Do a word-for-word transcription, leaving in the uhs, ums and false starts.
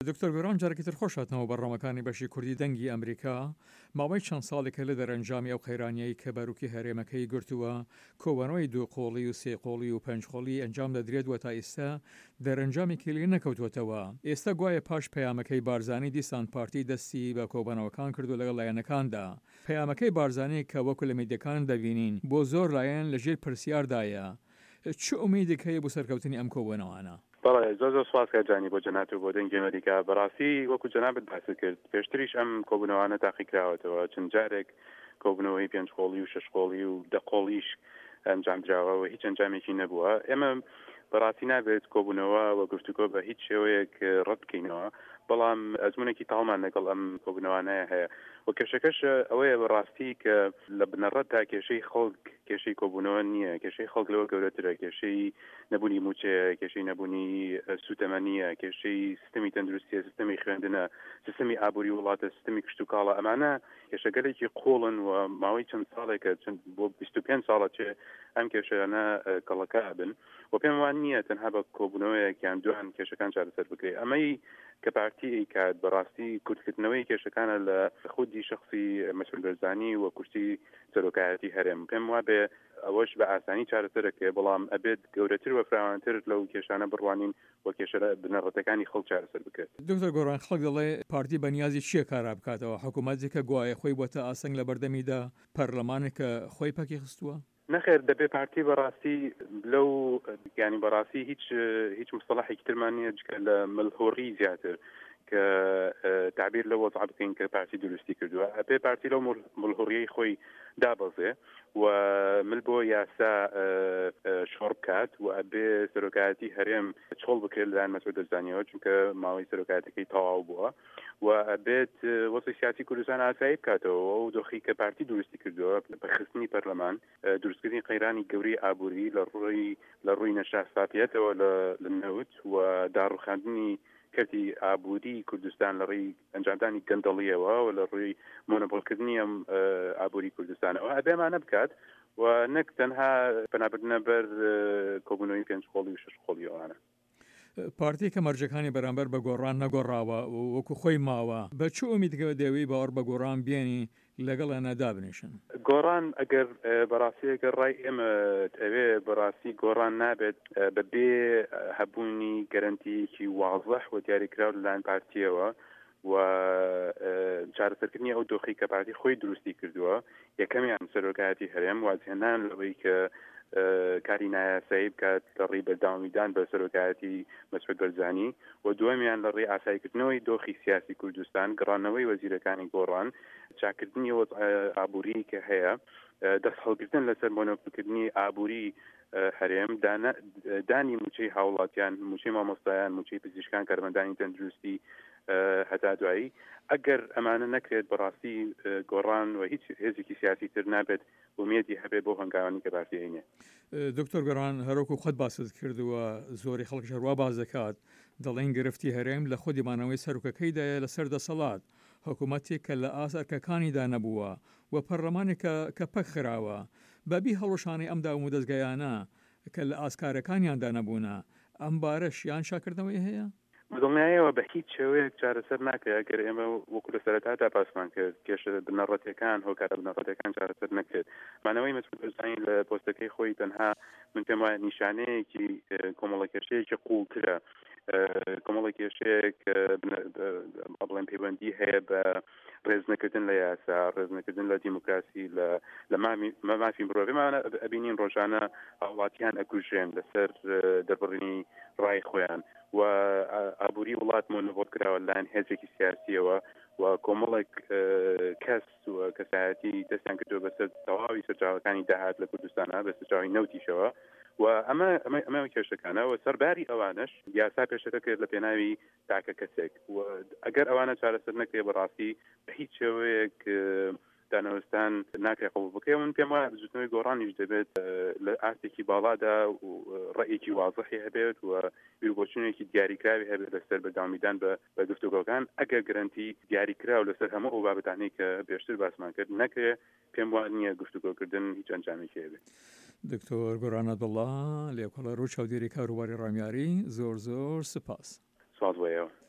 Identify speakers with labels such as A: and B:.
A: دکتۆر گۆران جارێکی تر خۆشاتنەوە بەڕێوەمەکانی بەشی کوردی دەنگی ئەمریکا ماوەی چەند ساڵێکە لە دەرەنجامی ئەو قەیرانیەی کە بەروکی هەرێمەکەی گرتووە کۆبەنەوەی دووقۆڵی و سێقۆڵی و پێنجقۆڵی ئەنجام دەدرێت و تا ئێستا دەرەنجامێکی لێ نەکەوتوەتەوە. ئێستا گوایە پاش پەیامەکەی بارزانی دیسان پارتی دەستی بە کۆبەنەوەکان کردو لەگەڵ لایەنەکاندا. پەیامەکەی بارزانی کە وەکو لە میدیەکان دەبینین بۆ زۆر لایەن لەژێر پرسیاردایە. چ ئومیدێک هەیە بۆ سەرکەوتنی ئەم کۆبوونەوانە؟
B: بەڵێ زۆر زۆر سوپاس کاجانی بۆ جەنات و بۆ دەنگی ئەمریکا. بەڕاستی وەکو جەنابت باس کرد پێشتریش ئەم کۆبوونەوانە تاقی کراوەتەوە چەند جارێک کۆبوونەوەی پێنجقۆڵی و شەشقۆڵی و دەقۆڵیش ئەنجام دراوە و هیچ ئەنجامێکی نەبووە. ئێمە بەڕاستی نابێت کۆبوونەوە و گفتوگۆ بە هیچ شێوەیەک ڕەت بکەینەوە، بەڵام ئەزمونێکی تاڵمان لەگەڵ ئەم کۆبوونەوانەیە هەیە و کێشەکەش ئەوەیە بەڕاستی کە لە بنەڕەتدا کێشەی خەڵک کێشەی کۆبوونەوە نییە، کێشەی خەڵک لەوە گەورەترە، کێشەی نەبوونی موچەیە، کێشەی نەبوونی سوتەمەنیە، کێشەی سیستەمی تەندروستیە، سیستەمی خوێندنە، سیستەمی ئابووری وڵاتە، سیستەمی کشت و کاڵە. ئەمانە کێشەگەلێکی قوڵن و ماوەی چەند ساڵێکە چەند بۆ بیست و پێنج ساڵە چێ ئەم کێشەیانە کەڵەکە بن و پێم وان نییە تەنها بە کۆبوونەوەیەکیان دوان کێشەکان چارەسەر بکرێت. ئەمەی کە پارتی کات بەڕاستی کورتکردنەوەی کێشەکانە لە خودی شخصی مەسئول بەرزانی و کورسی سەرۆکایەتی هەرێم. پێم وابێ ئەوەش بە ئاسانی چارەسەرەکێ، بەڵام ئەبێت گەورەتر و فراوانتر لەو کێشانە بڕوانین و کێشە بنەڕەتەکانی خەڵک چارەسەر بکرێت.
A: دکتۆر گۆران خەڵک دەڵێ پارتی بەنیازی چییە کارا بکاتەوە؟ حکوومەتێکە گوایە خۆی بۆتە ئاسنگ لە بەردەمیدا، پەرلەمانێکە خۆی پەکی خستووە؟
B: نەخێر، دەبێ پارتی بەڕاستی لەو یانی بەڕاستی هیچ هیچ مصطلحێکی ترمان نییە جگە لە ملهۆڕی زیاتر کە تعبیر لە وەضع بکەین کە پارتی دروستی کردووە. ئەبێ پارتی لەو ملهۆڕیەی خۆی دابەزێ و مل بۆ یاسا شۆڕ بکات و ئەبێ سەرۆکایەتی هەرێم چۆڵ بکرێت لەلایەن مەسئول بەرزانیەوە، چونکە ماوەی سەرۆکایەتەکەی تەواو بووە و ئەبێت وەسڵی سیاسی کوردستان ئاسایی بکاتەوە و دۆخی کە پارتی دروستی کردووە بە خستنی پەرلەمان، دروستکردنی قەیرانی گەوری ئابووری لە ڕووی لە ڕووی نەشاسپاپیەتەوە لە نەوت و داڕوخاندنی کەتی ئابووری کوردستان لە ڕێی ئەنجامدانی گەندەڵیەوە و لە ڕووی مۆنۆپۆلکردنی ئەم ئابووری کوردستانەوە ئەبێمانە بکات و نەک تەنها پەنابردنە بەر کۆبوونەوەی پێنجقۆڵی و شەشقۆڵی ئەوانە.
A: پارتی کە مەرجەکانی بەرامبەر بە گۆڕان نەگۆڕاوە وەکو خۆی ماوە، بە چ ئومیدگە دەوێت باوەڕ بە گۆڕان بێنی لەگەڵ ئەنەدا بنیشن؟
B: گۆڕان ئەگەر بەڕاستی ئەگەر ڕای ئێمە ئەوێ بەڕاستی گۆڕان نابێت بەبێ هەبوونی گەرەنتیەکی واضح و دیاریکراو لەلایەن پارتیەوە و چارەسەرکردنی ئەو دۆخی کە پارتی خۆی دروستی کردووە. یەکەمیان سەرۆکایەتی هەرێم وازهێنان لەوەی کە کاری نایاسایی بکات لە ڕێی بەردەوامیدان بە سەرۆکایەتی مەسئول بەرزانی و دووەمیان لە ڕێی ئاساییکردنەوەی دۆخی سیاسی کوردستان، گەڕانەوەی وەزیرەکانی گۆڕان، چاکردنی وەضع ئابووری کە هەیە، دەست هەڵگرتن لەسەر مۆنۆپۆلکردنی ئابووری هەرێم، دانی موچەی هاوڵاتیان، موچەی مامۆستایان، موچەی پزیشکان، کارمەندانی تەندروستی هەتا دوایی. ئەگەر ئەمانە نەکرێت بەڕاستی گۆڕان و هیچ هێزێکی سیاسی تر نابێت ومێدی هەبێ بۆ هەنگاوانی کە پارتیینە.
A: دکتۆر گۆران هەروەکو خۆت باست کردووە زۆری خەڵک ژەروا باز دەکات، دەڵێن گرفتی هەرێم لە خودی مانەوەی سەرۆکەکەیدایە لەسەر دەسەڵات، حکوومەتێک کە لە ئاسارکەکانیدا نەبووە و پەرلەمانێکە کە پەک خراوە بەبی هەڵۆشانی ئەم داوم و دەستگایانە کە لە ئاسکارەکانیاندا نەبوونە، ئەم بارەش یان شاکردنەوەی هەیە؟
B: دڵنیایەوە بە هیچ شێوەیەک چارەسەر ناکرێت ئەگەر ئێمە وەکو لە سەرەتادا پاسمان کرد کێشە بنەڕەتەکان هۆکارە بنەڕەتەکان چارەسەر نەکرێت. مانەوەی مەسئول بەرزانی لە پۆستەکەی خۆی تەنها من پێم وایە نیشانەیەکی کۆمەڵە کێشەیەکی قوڵترە، کۆمەڵە کێشەیەک بڵێن پەیوەندی هەیە بە ڕێزنەکردن لە یاسا، ڕێزنەکردن لە دیموکراسی، لە مافی مرۆڤ. ئێمە ئەبینین ڕۆژانە هاوڵاتیان ئەکوژێن لەسەر دەربڕینی ڕای خۆیان و ئابووری وڵات مۆنۆپۆل کراوە لەلایەن هێزێکی سیاسیەوە و کۆمەڵێک کەس و کەسایەتی دەستیان کردووە بەسەر تەواوی سەرچاوەکانی داهات لە کوردستانە بە سەرچاوی نەوتیشەوە و ئەمە ئەمە کێشەکانە و سەرباری ئەوانش یاسا پێشەکە کرد لە پێناوی تاکە کەسێک و ئەگەر ئەوانە چارەسەر نەکرێ بەڕاستی بە هیچ شێوەیەک دانەوەستان ناکرێت قبول بکرێت. من پێم وایە بزوتنەوەی گۆڕانیش دەبێت لە ئاستێکی باڵادا و ڕێیەکی وازەحی هەبێت و بیربۆچوونێکی دیاریکراوی هەبێت لەسەر بەردەوامیدان بە گفتوگۆکان. ئەگەر گەرەنتی دیاریکراو لەسەر هەموو ئەو بابەتانەی کە پێشتر باسمان کرد نەکرێت، پێم وایە نییە گفتوگۆکردن هیچ ئەنجامێکی هەبێت.
A: دکتۆر گۆران عەبدوڵڵا لێکۆڵەر و چاودێری کاروباری ڕامیاری، زۆر زۆر سپاس.
B: سپاس بۆ ئێوە.